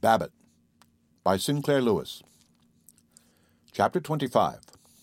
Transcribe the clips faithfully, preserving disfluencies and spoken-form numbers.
Babbitt by Sinclair Lewis. Chapter twenty-five.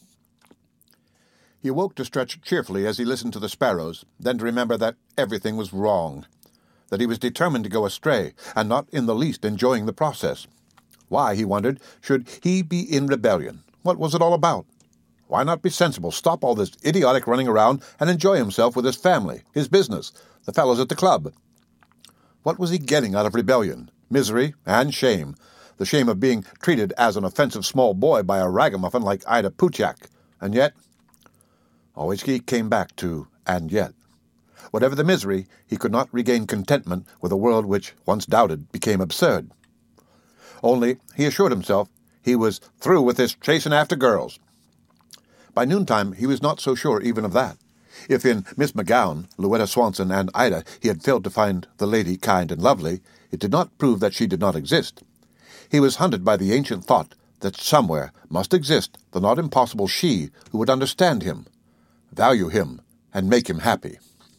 He awoke to stretch cheerfully as he listened to the sparrows, then to remember that everything was wrong, that he was determined to go astray, and not in the least enjoying the process. Why, he wondered, should he be in rebellion? What was it all about? Why not be sensible, stop all this idiotic running around, and enjoy himself with his family, his business, the fellows at the club? What was he getting out of rebellion? Misery and shame. The shame of being treated as an offensive small boy by a ragamuffin like Ida Puchak. And yet... Always he came back to, and yet. Whatever the misery, he could not regain contentment with a world which, once doubted, became absurd. Only, he assured himself, he was through with this chasing after girls. By noontime, he was not so sure even of that. If in Miss McGowan, Louetta Swanson, and Ida he had failed to find the lady kind and lovely, it did not prove that she did not exist. He was hunted by the ancient thought that somewhere must exist the not impossible she who would understand him, value him, and make him happy.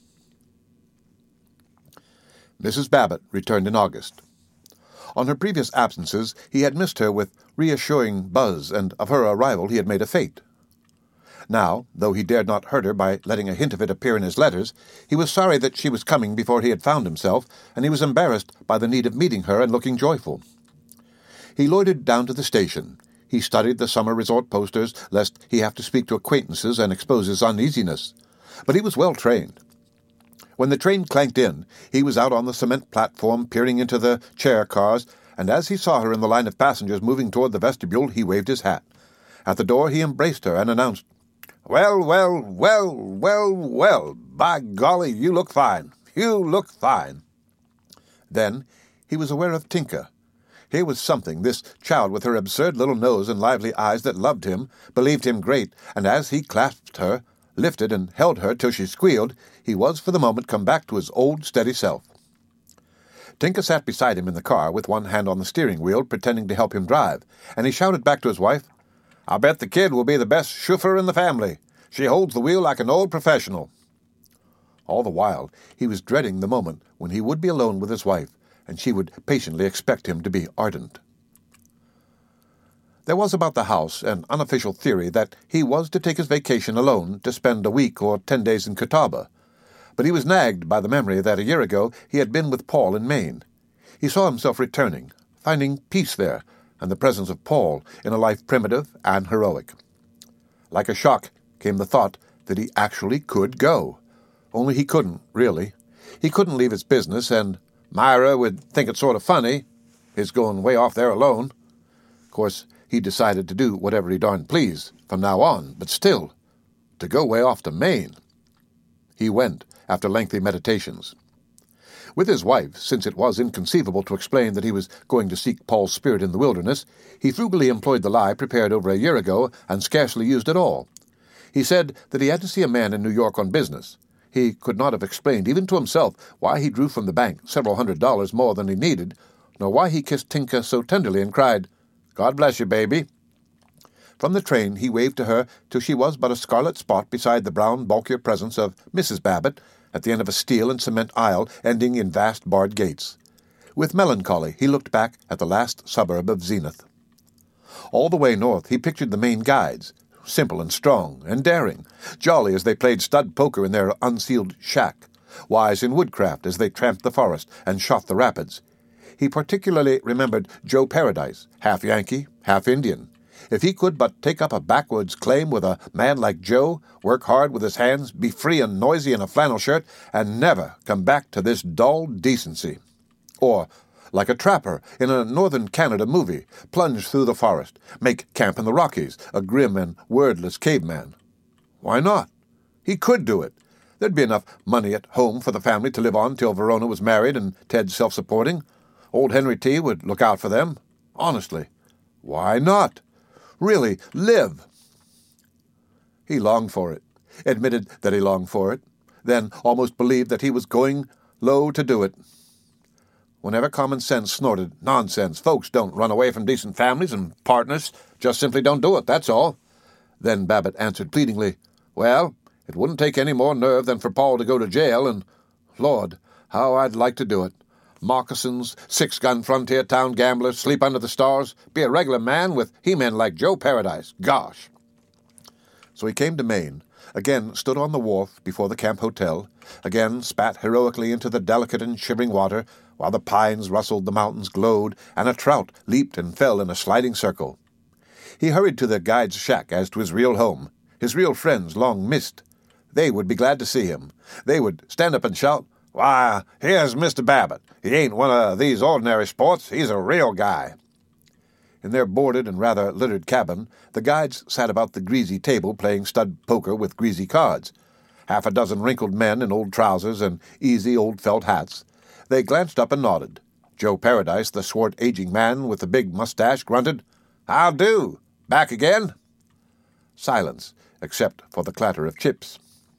Missus Babbitt returned in August. On her previous absences he had missed her with reassuring buzz, and of her arrival he had made a fete. Now, though he dared not hurt her by letting a hint of it appear in his letters, he was sorry that she was coming before he had found himself, and he was embarrassed by the need of meeting her and looking joyful. He loitered down to the station. He studied the summer resort posters, lest he have to speak to acquaintances and expose his uneasiness. But he was well trained. When the train clanked in, he was out on the cement platform peering into the chair cars, and as he saw her in the line of passengers moving toward the vestibule, he waved his hat. At the door he embraced her and announced, "Well, well, well, well, well, by golly, you look fine. You look fine." Then he was aware of Tinka. Here was something, this child with her absurd little nose and lively eyes that loved him, believed him great, and as he clasped her, lifted and held her till she squealed, he was for the moment come back to his old steady self. Tinka sat beside him in the car, with one hand on the steering wheel, pretending to help him drive, and he shouted back to his wife, "I'll bet the kid will be the best chauffeur in the family. She holds the wheel like an old professional." All the while, he was dreading the moment when he would be alone with his wife, and she would patiently expect him to be ardent. There was about the house an unofficial theory that he was to take his vacation alone to spend a week or ten days in Catawba, but he was nagged by the memory that a year ago he had been with Paul in Maine. He saw himself returning, finding peace there, and the presence of Paul in a life primitive and heroic. Like a shock came the thought that he actually could go. Only he couldn't, really. He couldn't leave his business, and Myra would think it sort of funny, his going way off there alone. Of course, he decided to do whatever he darned pleased from now on, but still, to go way off to Maine. He went, after lengthy meditations. With his wife, since it was inconceivable to explain that he was going to seek Paul's spirit in the wilderness, he frugally employed the lie prepared over a year ago and scarcely used at all. He said that he had to see a man in New York on business. He could not have explained, even to himself, why he drew from the bank several hundred dollars more than he needed, nor why he kissed Tinka so tenderly and cried, "God bless you, baby." From the train he waved to her till she was but a scarlet spot beside the brown, bulkier presence of Missus Babbitt, at the end of a steel and cement aisle ending in vast barred gates. With melancholy he looked back at the last suburb of Zenith. All the way north he pictured the Maine guides, simple and strong and daring, jolly as they played stud poker in their unsealed shack, wise in woodcraft as they tramped the forest and shot the rapids. He particularly remembered Joe Paradise, half Yankee, half Indian. If he could but take up a backwoods claim with a man like Joe, work hard with his hands, be free and noisy in a flannel shirt, and never come back to this dull decency. Or, like a trapper in a northern Canada movie, plunge through the forest, make camp in the Rockies, a grim and wordless caveman. Why not? He could do it. There'd be enough money at home for the family to live on till Verona was married and Ted self-supporting. Old Henry T. would look out for them. Honestly. Why not? Really, live. He longed for it, admitted that he longed for it, then almost believed that he was going low to do it. Whenever common sense snorted, "Nonsense, folks don't run away from decent families and partners, just simply don't do it, that's all." Then Babbitt answered pleadingly, "Well, it wouldn't take any more nerve than for Paul to go to jail, and, Lord, how I'd like to do it. moccasins, six-gun frontier town gamblers, sleep under the stars, be a regular man with he-men like Joe Paradise. Gosh! So he came to Maine, again stood on the wharf before the camp hotel, again spat heroically into the delicate and shivering water, while the pines rustled, the mountains glowed, and a trout leaped and fell in a sliding circle. He hurried to the guide's shack as to his real home, his real friends long missed. They would be glad to see him. They would stand up and shout, "Why, here's Mister Babbitt. He ain't one of these ordinary sports. He's a real guy." In their boarded and rather littered cabin, the guides sat about the greasy table playing stud poker with greasy cards. Half a dozen wrinkled men in old trousers and easy old felt hats. They glanced up and nodded. Joe Paradise, the swart aging man with the big mustache, grunted, "How do? Back again?" Silence, except for the clatter of chips.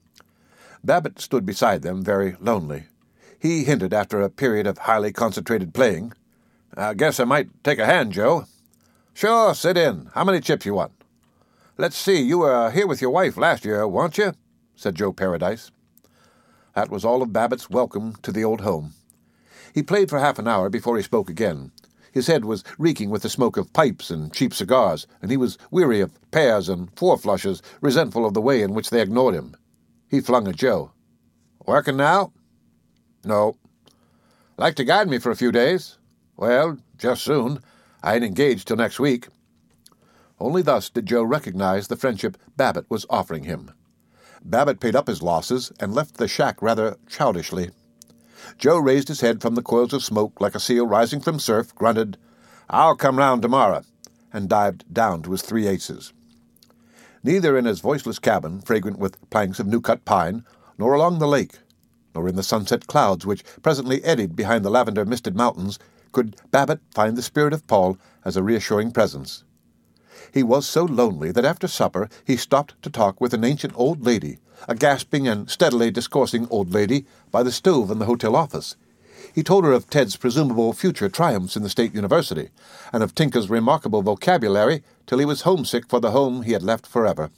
Babbitt stood beside them, very lonely. He hinted after a period of highly concentrated playing, "I guess I might take a hand, Joe." "Sure, sit in. How many chips you want?" "Let's see, you were here with your wife last year, weren't you?" said Joe Paradise. That was all of Babbitt's welcome to the old home. He played for half an hour before he spoke again. His head was reeking with the smoke of pipes and cheap cigars, and he was weary of pairs and four-flushes, resentful of the way in which they ignored him. He flung at Joe. "Working now?" "No." "Like to guide me for a few days?" "Well, just soon. I ain't engaged till next week." Only thus did Joe recognize the friendship Babbitt was offering him. Babbitt paid up his losses and left the shack rather childishly. Joe raised his head from the coils of smoke like a seal rising from surf, grunted, "I'll come round tomorrow," and dived down to his three aces. Neither in his voiceless cabin, fragrant with planks of new-cut pine, nor along the lake, nor in the sunset clouds which presently eddied behind the lavender-misted mountains, could Babbitt find the spirit of Paul as a reassuring presence. He was so lonely that after supper he stopped to talk with an ancient old lady, a gasping and steadily discoursing old lady, by the stove in the hotel office. He told her of Ted's presumable future triumphs in the State University, and of Tinka's remarkable vocabulary, till he was homesick for the home he had left forever.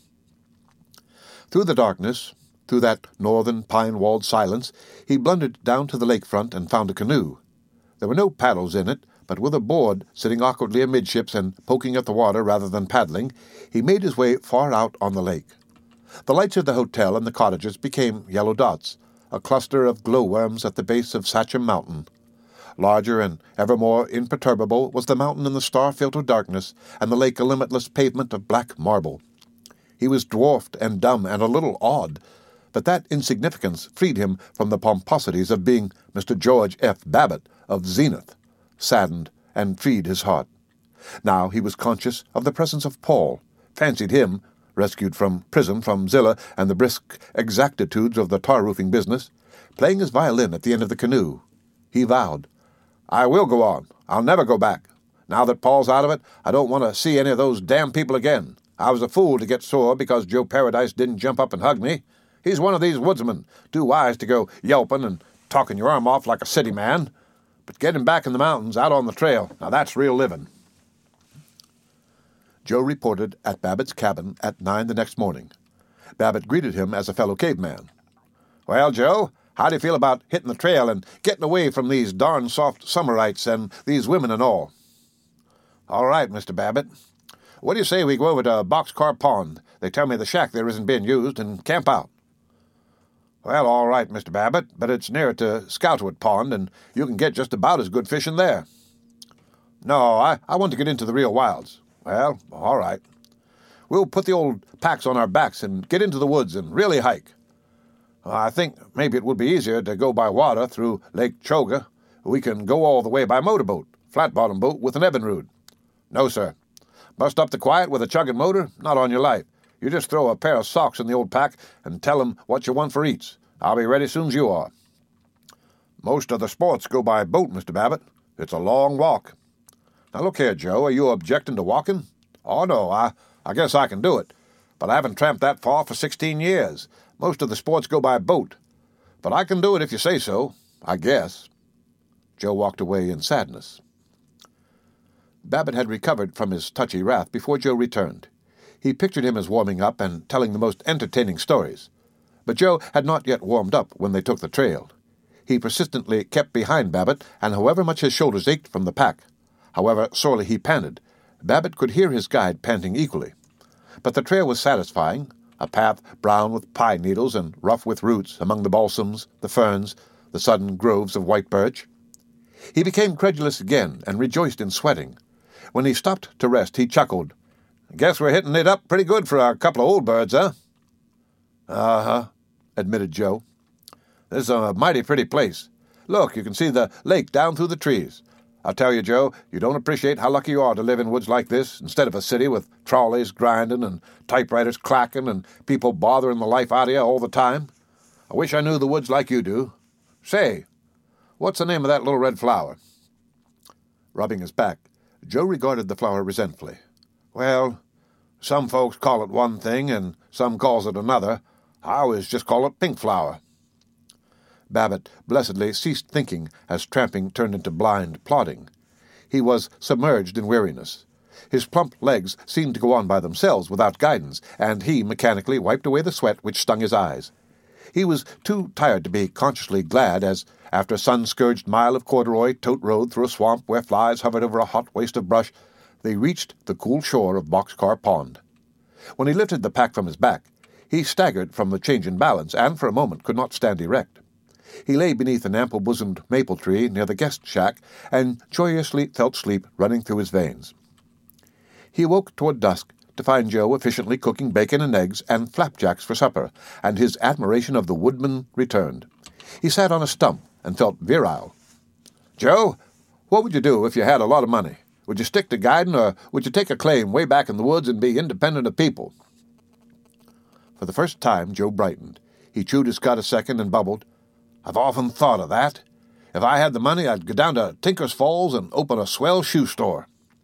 Through the darkness, through that northern pine-walled silence, he blundered down to the lakefront and found a canoe. There were no paddles in it, but with a board sitting awkwardly amidships and poking at the water rather than paddling, he made his way far out on the lake. The lights of the hotel and the cottages became yellow dots, a cluster of glowworms at the base of Sachem Mountain. Larger and ever more imperturbable was the mountain in the star-filtered darkness, and the lake a limitless pavement of black marble. He was dwarfed and dumb and a little awed, but that insignificance freed him from the pomposities of being Mister George F. Babbitt of Zenith, saddened and freed his heart. Now he was conscious of the presence of Paul, fancied him, rescued from prison from Zilla and the brisk exactitudes of the tar-roofing business, playing his violin at the end of the canoe. He vowed, "I will go on. I'll never go back. Now that Paul's out of it, I don't want to see any of those damn people again. I was a fool to get sore because Joe Paradise didn't jump up and hug me. He's one of these woodsmen, too wise to go yelping and talking your arm off like a city man. But get him back in the mountains, out on the trail, now that's real living." Joe reported at Babbitt's cabin at nine the next morning. Babbitt greeted him as a fellow caveman. "Well, Joe, how do you feel about hitting the trail and getting away from these darn soft summerites and these women and all?" "All right, Mister Babbitt. What do you say we go over to Boxcar Pond? They tell me the shack there isn't being used, and camp out." "Well, all right, Mister Babbitt, but it's nearer to Scoutwood Pond, and you can get just about as good fishing there." "No, I, I want to get into the real wilds." "Well, all right. We'll put the old packs on our backs and get into the woods and really hike. I think maybe it would be easier to go by water through Lake Choga. We can go all the way by motorboat, flat-bottom boat with an Evinrude." "No, sir. Bust up the quiet with a chugging motor? Not on your life. You just throw a pair of socks in the old pack and tell 'em what you want for eats. I'll be ready soon as you are." "Most of the sports go by boat, Mister Babbitt. It's a long walk." "Now look here, Joe, are you objecting to walking?" "Oh, no, I, I guess I can do it. But I haven't tramped that far for sixteen years. Most of the sports go by boat. But I can do it if you say so, I guess." Joe walked away in sadness. Babbitt had recovered from his touchy wrath before Joe returned. He pictured him as warming up and telling the most entertaining stories. But Joe had not yet warmed up when they took the trail. He persistently kept behind Babbitt, and however much his shoulders ached from the pack, however sorely he panted, Babbitt could hear his guide panting equally. But the trail was satisfying, a path brown with pine needles and rough with roots among the balsams, the ferns, the sudden groves of white birch. He became credulous again and rejoiced in sweating. When he stopped to rest, he chuckled. "Guess we're hitting it up pretty good for a couple of old birds, huh?" "Uh-huh," admitted Joe. "This is a mighty pretty place. Look, you can see the lake down through the trees. I'll tell you, Joe, you don't appreciate how lucky you are to live in woods like this, instead of a city with trolleys grinding and typewriters clacking and people bothering the life out of you all the time. I wish I knew the woods like you do. Say, what's the name of that little red flower?" Rubbing his back, Joe regarded the flower resentfully. "Well, some folks call it one thing and some calls it another. I always just call it pink flower." Babbitt blessedly ceased thinking as tramping turned into blind plodding. He was submerged in weariness. His plump legs seemed to go on by themselves without guidance, and he mechanically wiped away the sweat which stung his eyes. He was too tired to be consciously glad as, after a sun-scourged mile of corduroy tote road through a swamp where flies hovered over a hot waste of brush, they reached the cool shore of Boxcar Pond. When he lifted the pack from his back, he staggered from the change in balance and for a moment could not stand erect. He lay beneath an ample-bosomed maple tree near the guest shack and joyously felt sleep running through his veins. He awoke toward dusk to find Joe efficiently cooking bacon and eggs and flapjacks for supper, and his admiration of the woodman returned. He sat on a stump and felt virile. "Joe, what would you do if you had a lot of money? Would you stick to guiding, or would you take a claim way back in the woods and be independent of people?" For the first time, Joe brightened. He chewed his cud a second and bubbled, "I've often thought of that. If I had the money, I'd go down to Tinker's Falls and open a swell shoe store."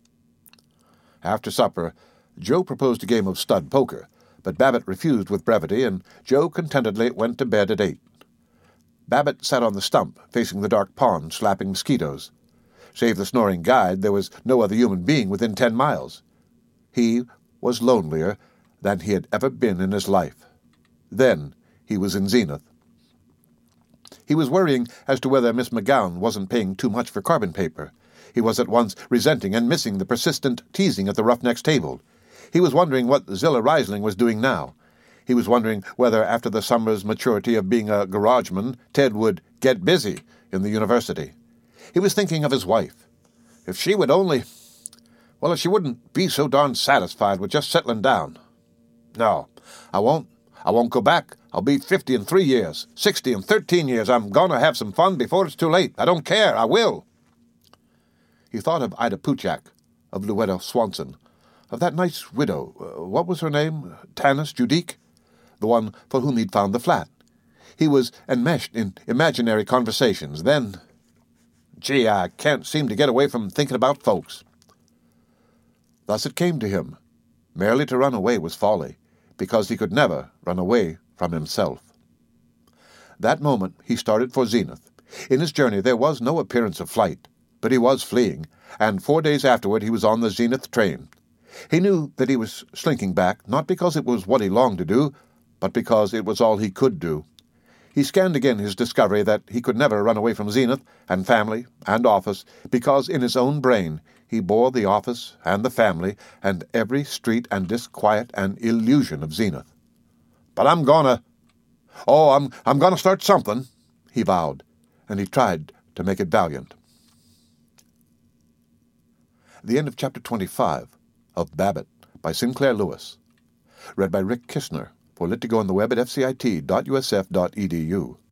After supper, Joe proposed a game of stud poker, but Babbitt refused with brevity, and Joe contentedly went to bed at eight. Babbitt sat on the stump, facing the dark pond, slapping mosquitoes. Save the snoring guide, there was no other human being within ten miles. He was lonelier than he had ever been in his life. Then he was in Zenith. He was worrying as to whether Miss McGowan wasn't paying too much for carbon paper. He was at once resenting and missing the persistent teasing at the Roughnecks' table. He was wondering what Zilla Riesling was doing now. He was wondering whether, after the summer's maturity of being a garageman, Ted would get busy in the university. He was thinking of his wife. If she would only... Well, if she wouldn't be so darn satisfied with just settling down. No, I won't. I won't go back. I'll be fifty in three years, sixty in thirteen years. I'm going to have some fun before it's too late. I don't care. I will. He thought of Ida Puchak, of Luetta Swanson, of that nice widow. Uh, what was her name? Tanis Judique? The one for whom he'd found the flat. He was enmeshed in imaginary conversations. Then, gee, I can't seem to get away from thinking about folks. Thus it came to him. Merely to run away was folly, because he could never run away from himself. That moment he started for Zenith. In his journey there was no appearance of flight, but he was fleeing, and four days afterward he was on the Zenith train. He knew that he was slinking back, not because it was what he longed to do, but because it was all he could do. He scanned again his discovery that he could never run away from Zenith, and family, and office, because in his own brain he bore the office and the family and every street and disquiet and illusion of Zenith. "But I'm gonna... Oh, I'm, I'm gonna start something," he vowed, and he tried to make it valiant. The end of Chapter twenty-five of Babbitt by Sinclair Lewis. Read by Rick Kistner for Lit to Go on the web at f c i t dot u s f dot e d u.